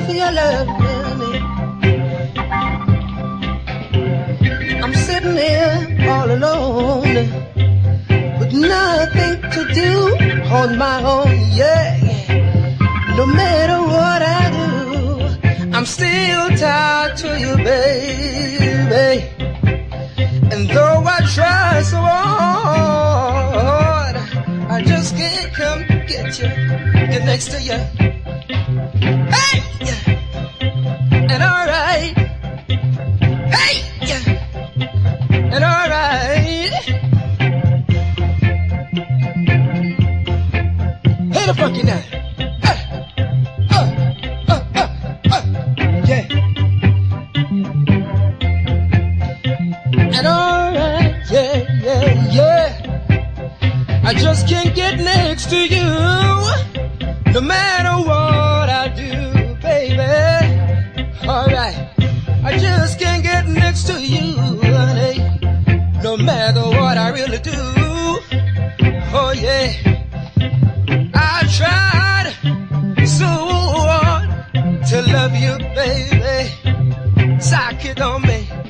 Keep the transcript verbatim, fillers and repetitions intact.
for your love, honey. I'm sitting here all alone with nothing to do on my own, yeah, yeah. No matter what I do, I'm still tied to you, baby. And though I try so hard, I just can't come get you, get next to you. Hey! And alright. Hey! And alright. Hey, the funky now. Uh, uh, uh, uh, uh, yeah. And alright, yeah, yeah, yeah. I just can't get next to you, no matter what I do, baby. Alright, I just can't get next to you, honey, no matter what I really do. Oh yeah, I tried so hard to love you, baby. Sock it on me.